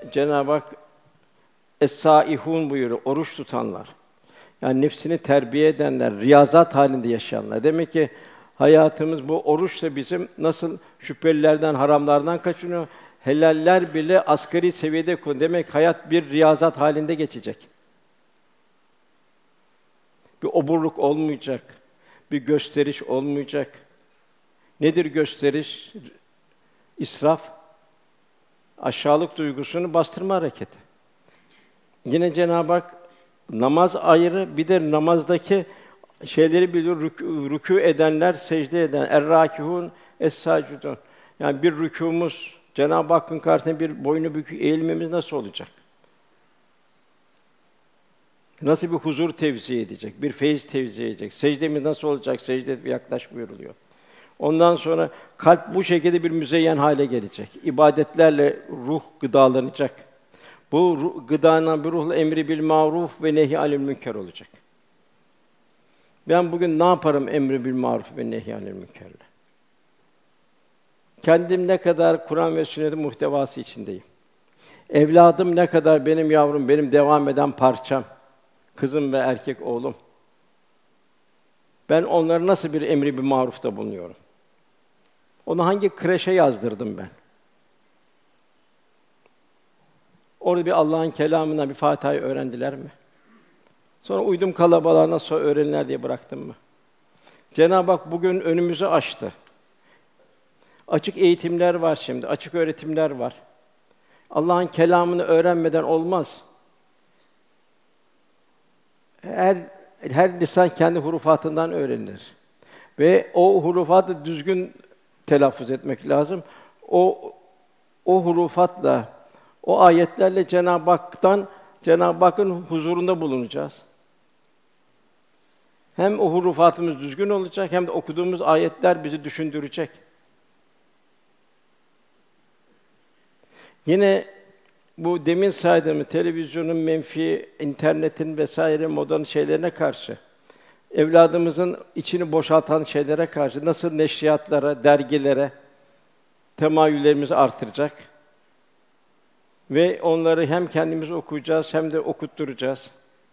Cenab-ı Hak Es-sâihûn buyuruyor, oruç tutanlar. Yani nefsini terbiye edenler, riyazat halinde yaşayanlar. Demek ki hayatımız bu oruçla bizim nasıl şüphelilerden, haramlardan kaçınıyor, helaller bile asgari seviyede konu. Demek hayat bir riyazat halinde geçecek. Bir oburluk olmayacak, bir gösteriş olmayacak. Nedir gösteriş? İsraf, aşağılık duygusunu bastırma hareketi. Yine Cenab-ı Hak namaz ayrı, bir de namazdaki şeyleri biliyor, rükû edenler, secde eden, er-râkihûn, es-sâcidûn. Yani bir rükûmuz, Cenab-ı Hakk'ın karşısında bir boynu bükük eğilmemiz nasıl olacak? Nasıl bir huzur tevzi edecek, bir feyiz tevzi edecek? Secdemiz nasıl olacak? Secde yaklaş buyuruluyor. Ondan sonra kalp bu şekilde bir müzeyyen hale gelecek. İbadetlerle ruh gıdalanacak. Bu gıdanan bir ruhla emri bil maruf ve nehy anil münker olacak. Ben bugün ne yaparım emri bil maruf ve nehy anil münkerle? Kendim ne kadar Kur'an ve sünnetin muhtevası içindeyim. Evladım ne kadar benim yavrum, benim devam eden parçam, kızım ve erkek oğlum. Ben onlara nasıl bir emri bil marufta bulunuyorum? Onu hangi kreşe yazdırdım ben? Orada bir Allah'ın kelamından bir Fatiha'yı öğrendiler mi? Sonra uydum kalabalığa nasıl öğrenirler diye bıraktım mı? Cenab-ı Hak bugün önümüzü açtı. Açık eğitimler var şimdi, açık öğretimler var. Allah'ın kelamını öğrenmeden olmaz. Her lisan kendi hurufatından öğrenilir. Ve o hurufatı düzgün telaffuz etmek lazım. O hurufatla, o ayetlerle Cenab-ı Hakk'ın huzurunda bulunacağız. Hem o hurufatımız düzgün olacak, hem de okuduğumuz ayetler bizi düşündürecek. Yine bu demin saydığım televizyonun menfi, internetin vesaire modern şeylerine karşı, evladımızın içini boşaltan şeylere karşı nasıl neşriyatlara, dergilere temayüllerimizi artıracak ve onları hem kendimiz okuyacağız hem de okutturacağız.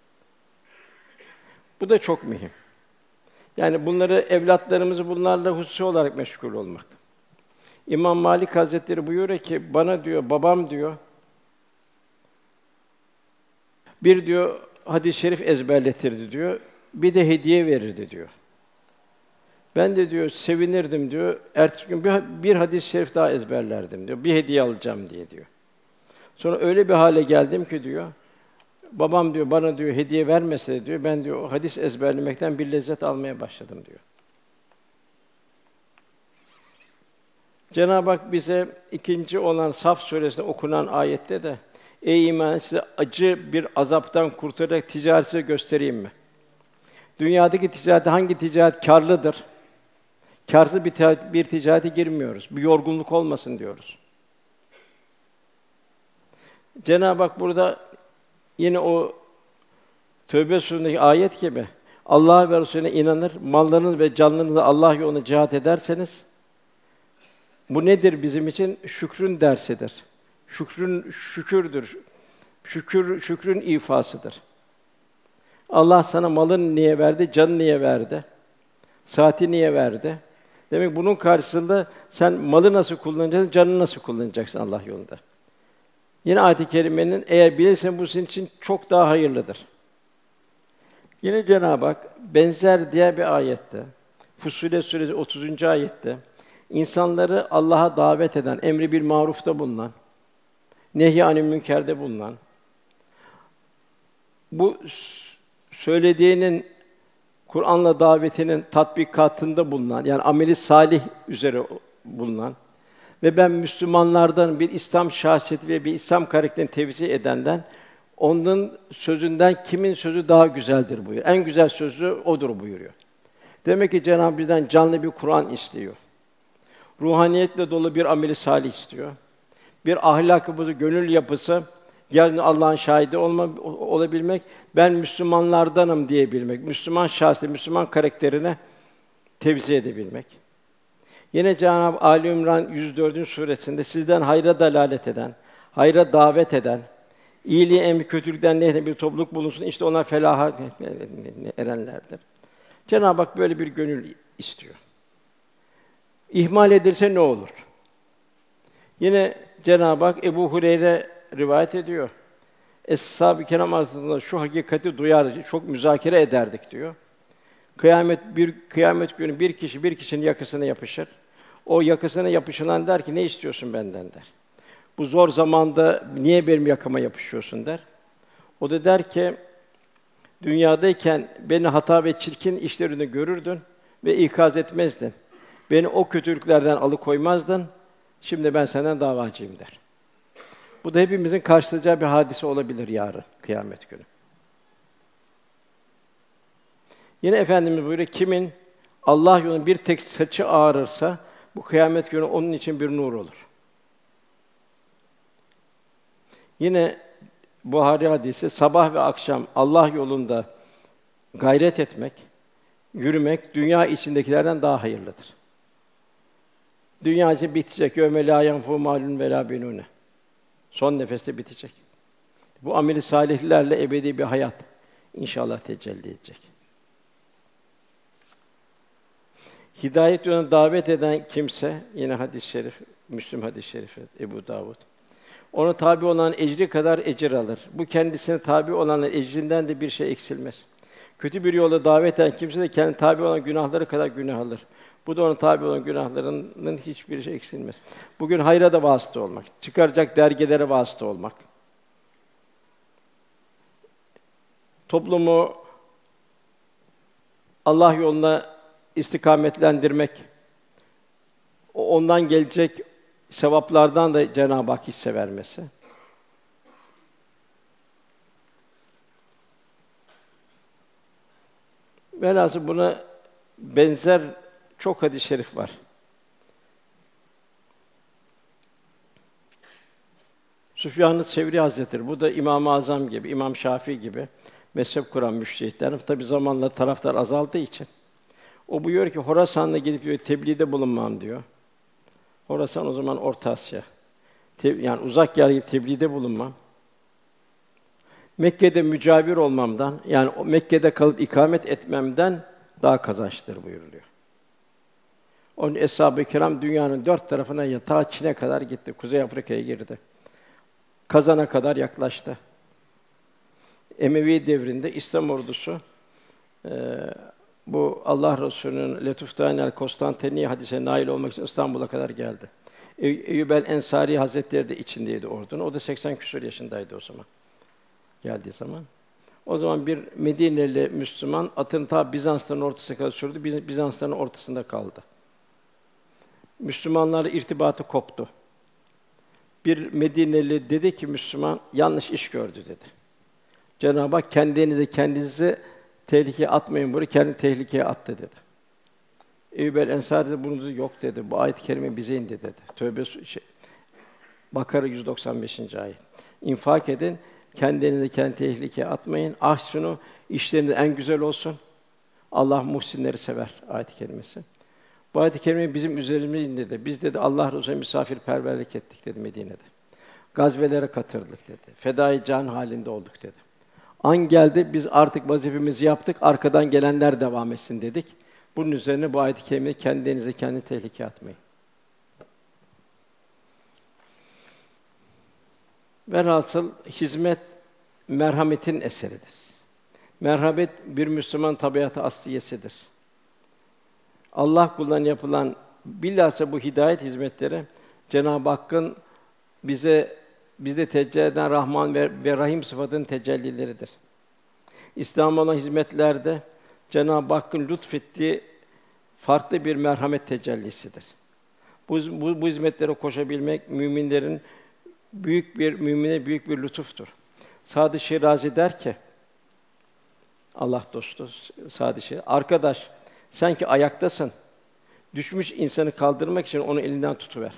Bu da çok mühim. Yani evlatlarımızı bunlarla hususi olarak meşgul olmak. İmam Malik Hazretleri buyuruyor ki, bana diyor, babam diyor, bir diyor hadis-i şerif ezberletirdi diyor, bir de hediye verirdi diyor. Ben de diyor sevinirdim diyor, ertesi gün bir hadis-i şerif daha ezberlerdim diyor, bir hediye alacağım diyor. Sonra öyle bir hale geldim ki diyor, babam diyor bana diyor hediye vermese diyor, ben diyor o hadis ezberlemekten bir lezzet almaya başladım diyor. Cenab-ı Hak bize ikinci olan Saf suresinde okunan ayette de ey iman size acı bir azaptan kurtararak ticareti göstereyim mi? Dünyadaki ticarette hangi ticaret kârlıdır? Kârsız bir ticarete girmiyoruz. Bir yorgunluk olmasın diyoruz. Cenab-ı Hak burada yine o Tövbe suresindeki ayet gibi Allah'a ve Resulüne inanır, mallarınız ve canlarınızla Allah yolunda cihat ederseniz bu nedir bizim için? Şükrün dersidir. Şükürdür. Şükrün ifasıdır. Allah sana malını niye verdi, canını niye verdi? Saati niye verdi? Demek bunun karşısında sen malı nasıl kullanacaksın, canını nasıl kullanacaksın Allah yolunda? Yine ayet-i kerimenin eğer bilirsen bu senin için çok daha hayırlıdır. Yine Cenab-ı Hak benzer diğer bir ayette, Fussilet suresi 30. ayette insanları Allah'a davet eden, emri bil marufta bulunan, nehy anil münkerde bulunan, bu söylediğinin Kur'an'la davetinin tatbikatında bulunan, yani ameli salih üzere bulunan ve ben Müslümanlardan bir İslam şahsiyeti ve bir İslam karakterini tevzi edenden, onun sözünden kimin sözü daha güzeldir buyuruyor. En güzel sözü odur buyuruyor. Demek ki Cenab-ı Hak bizden canlı bir Kur'an istiyor. Ruhaniyetle dolu bir ameli salih istiyor. Bir ahlakımızı, gönül yapısı, yarın Allah'ın şahidi olabilmek, ben Müslümanlardanım diyebilmek, Müslüman şahsiyeti, Müslüman karakterine tevzi edebilmek. Yine Cenab-ı Ali İmran 104. suresinde sizden hayra dalalet eden, hayra davet eden, iyiliği emri kötülükten nehyeden bir topluluk bulunsun. İşte onlar felaha erenlerdir. Cenab-ı Hak böyle bir gönül istiyor. İhmal edilse ne olur? Yine Cenab-ı Hak Ebu Hureyre rivayet ediyor. Eshab-ı Kiram arasında şu hakikati duyar, çok müzakere ederdik diyor. Kıyamet günü bir kişinin yakasına yapışır. O yakasına yapışılan der ki ne istiyorsun benden der. Bu zor zamanda niye benim yakama yapışıyorsun der. O da der ki dünyadayken beni hata ve çirkin işlerini görürdün ve ikaz etmezdin. Beni o kötülüklerden alıkoymazdın. Şimdi ben senden davacıyım der. Bu da hepimizin karşılayacağı bir hadise olabilir yarın kıyamet günü. Yine Efendimiz buyuruyor, kimin Allah yolunda bir tek saçı ağrırsa bu kıyamet günü onun için bir nur olur. Yine Buhari hadisi sabah ve akşam Allah yolunda gayret etmek, yürümek dünya içindekilerden daha hayırlıdır. Dünya için bitecek. Yevme lâ yenfû mâlun ve lâ benûne. Son nefeste bitecek. Bu amel-i salihlerle ebedi bir hayat inşallah tecelli edecek. Hidayet yoluna davet eden kimse, yine hadis-i şerif, Müslim hadis-i şerifi, Ebu Davud. Ona tabi olan ecri kadar ecir alır. Bu kendisine tabi olanların ecrinden de bir şey eksilmez. Kötü bir yola davet eden kimse de kendi tabi olan günahları kadar günah alır. Bu da ona tabi olan günahlarının hiçbir şey eksilmez. Bugün hayra da vasıta olmak, çıkaracak dergilere vasıta olmak, toplumu Allah yoluna istikametlendirmek, ondan gelecek sevaplardan da Cenab-ı Hak hisse vermesi. Velhâsıl buna benzer çok hadis-i şerif var. Süfyan-ı Sevri Hazretleri, bu da İmam-ı Azam gibi, İmam Şafii gibi mezhep kuran müştehitler. Tabi zamanla taraftar azaldığı için. O buyuruyor ki Horasan'la gidip diyor tebliğde bulunmam diyor. Horasan o zaman Orta Asya. Yani uzak yer gibi tebliğde bulunmam. Mekke'de mücavir olmamdan, yani Mekke'de kalıp ikamet etmemden daha kazançlıdır buyuruluyor. Onun Eshab-ı Kiram dünyanın dört tarafına ta Çin'e kadar gitti. Kuzey Afrika'ya girdi. Kazan'a kadar yaklaştı. Emevi devrinde İslam ordusu bu Allah Resulü'nün Letuftanel Konstantiniye hadisine nail olmak için İstanbul'a kadar geldi. Eyyub el-Ensari Hazretleri de içindeydi ordunun. O da 80 küsur yaşındaydı o zaman. Geldiği zaman. O zaman bir Medineli Müslüman atını ta Bizansların ortasına kadar sürdü. Bizansların ortasında kaldı. Müslümanlarla irtibatı koptu. Bir Medineli dedi ki Müslüman yanlış iş gördü dedi. Cenab-ı Hak kendinizi tehlikeye atmayın, bunu kendi tehlikeye attı dedi. Eyyub el-Ensari de bunu yok dedi. Bu ayet-i kerime bize indi dedi. Bakara 195. ayet. İnfak edin, kendinizi kendi tehlikeye atmayın. Ahsinu, işleriniz en güzel olsun. Allah muhsinleri sever ayet-i kerimesi. Bu ayet-i kerime bizim üzerimizde indi dedi. Biz dedi Allah Resulü'ne misafirperverlik ettik dedi Medine'de. Gazvelere katıldık dedi. Fedai can halinde olduk dedi. An geldi, biz artık vazifemizi yaptık, arkadan gelenler devam etsin dedik. Bunun üzerine bu ayet-i kerimeyi kendinize kendi tehlikeye atmayın. Velhasıl hizmet merhametin eseridir. Merhamet bir Müslüman tabiatı asliyesidir. Allah kullarına yapılan bilhassa bu hidayet hizmetleri Cenab-ı Hakk'ın bizde tecelli eden Rahman ve Rahim sıfatının tecellileridir. İslam'a olan hizmetlerde Cenab-ı Hakk'ın lütfettiği farklı bir merhamet tecellisidir. Bu hizmetlere koşabilmek mümine büyük bir lütuftur. Sâd-ı Şirazi der ki Allah dostu Sâd-ı Şirazi, arkadaş sen ki ayaktasın. Düşmüş insanı kaldırmak için onu elinden tutuver.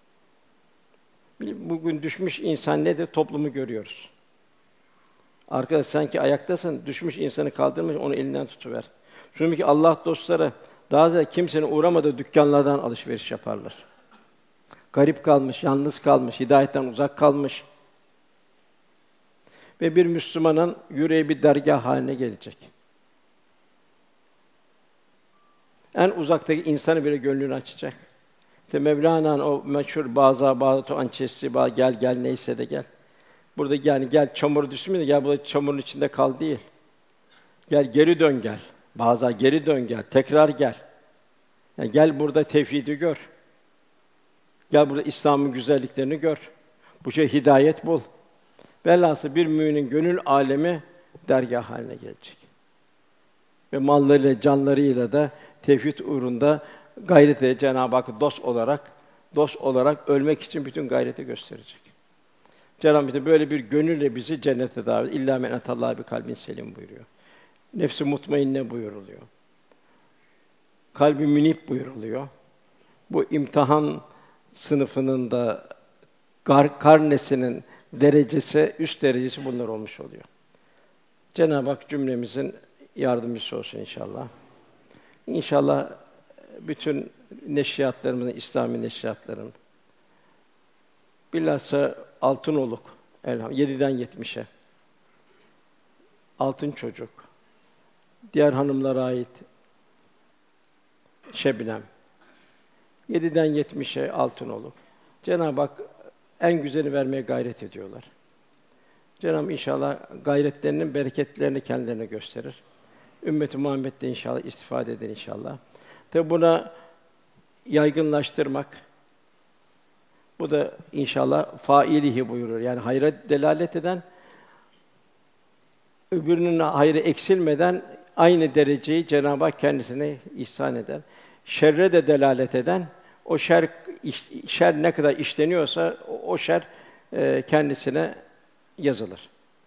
Bugün düşmüş insan nedir? Toplumu görüyoruz. Arkadaş sen ki ayaktasın, düşmüş insanı kaldırmak için onu elinden tutuver. Çünkü Allah dostları daha ziyade kimsenin uğramadığı dükkanlardan alışveriş yaparlar. Garip kalmış, yalnız kalmış, hidayetten uzak kalmış, ve bir Müslümanın yüreği bir dergâh haline gelecek. En uzaktaki insanı bile gönlünü açacak. İşte Mevlana'nın o meşhur "Bağza ançesi bağ gel gel neyse de gel." Burada yani gel çamur düşme de gel burada çamurun içinde kal değil. Gel geri dön gel. Bağza geri dön gel. Tekrar gel. Yani gel burada tevhidi gör. Gel burada İslam'ın güzelliklerini gör. Bu şey hidayet bul. Velhâsıl bir müminin gönül alemi dergâh haline gelecek. Ve mallarıyla, canlarıyla da tevhid uğrunda gayret edecek. Cenab-ı Hak dost olarak ölmek için bütün gayreti gösterecek. Cenab-ı Hak böyle bir gönülle bizi cennete davet. İllâ men etallâhe bi kalbin selîm buyuruyor. Nefs-i mutmainne buyuruluyor. Kalbi münip buyuruluyor. Bu imtihan sınıfının da karnesinin derecesi, üst derecesi bunlar olmuş oluyor. Cenab-ı Hak cümlemizin yardımcısı olsun inşallah. İnşallah bütün neşriyatlarımızın, İslami neşriyatların bilhassa Altınoluk, elhamdülillah 7'den 70'e Altın Çocuk, diğer hanımlara ait Şebnem, 7'den 70'e Altınoluk. Cenab-ı Hak en güzelini vermeye gayret ediyorlar. Cenab-ı Hak inşallah gayretlerinin bereketlerini kendilerine gösterir. Ümmet-i Muhammed de inşallah istifade eder inşallah. Tabi buna yaygınlaştırmak, bu da inşallah failihi buyurur. Yani hayra delalet eden, öbürünün hayrı eksilmeden aynı dereceyi Cenab-ı Hak kendisine ihsan eder. Şerre de delalet eden, o şer ne kadar işleniyorsa o şer kendisine yazılır.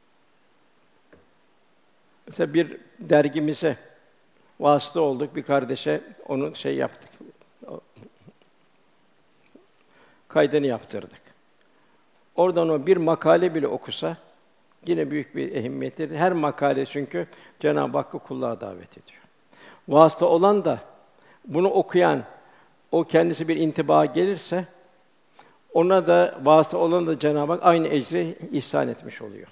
Mesela bir dergimize vasıta olduk, bir kardeşe onun yaptık. Kaydını yaptırdık. Oradan o bir makale bile okusa yine büyük bir ehemmiyetlidir. Her makale çünkü Cenab-ı Hakk'ı kulluğa davet ediyor. Vasıta olan da bunu okuyan, o kendisi bir intiba gelirse ona da vasıta olan da Cenab-ı Hak aynı ecri ihsan etmiş oluyor.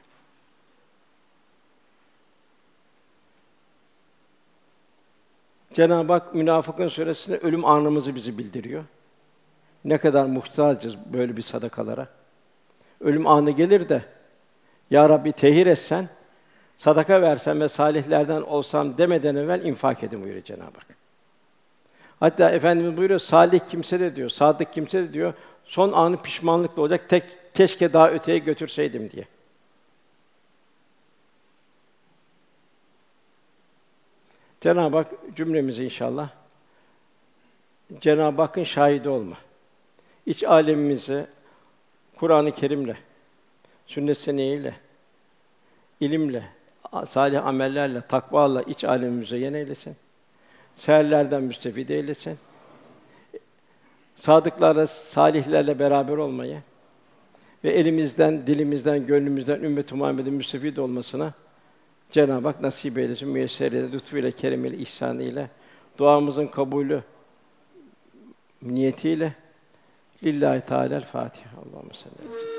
Cenab-ı Hak Münafıkun Sûresinde ölüm anımızı bizi bildiriyor. Ne kadar muhtacız böyle bir sadakalara. Ölüm anı gelir de Ya Rabbi tehir etsen, sadaka versen ve salihlerden olsam demeden evvel infak edin buyuruyor Cenab-ı Hak. Hatta Efendimiz buyuruyor, salih kimse de diyor, sadık kimse de diyor, son anı pişmanlıkla olacak, keşke daha öteye götürseydim diye. Cenab-ı Hak cümlemizi inşallah Cenab-ı Hakk'ın şahidi olma. İç alemimizi Kur'an-ı Kerim'le, sünnet-i seniyyeyle, ilimle, salih amellerle, takvayla iç alemimizi müzeyyen eylesin. Seherlerden müstefide eylesin. Sadıklarla, salihlerle beraber olmayı ve elimizden, dilimizden, gönlümüzden ümmet-i Muhammed'in müstefid olmasına Cenab-ı Hak nasip eylesin. Müyesser eylesin. Lütfuyla, keremiyle, ihsanıyla, duamızın kabulü niyetiyle Lillahi Teala'l Fatiha. Allahumme salli aleyhi ve sellem.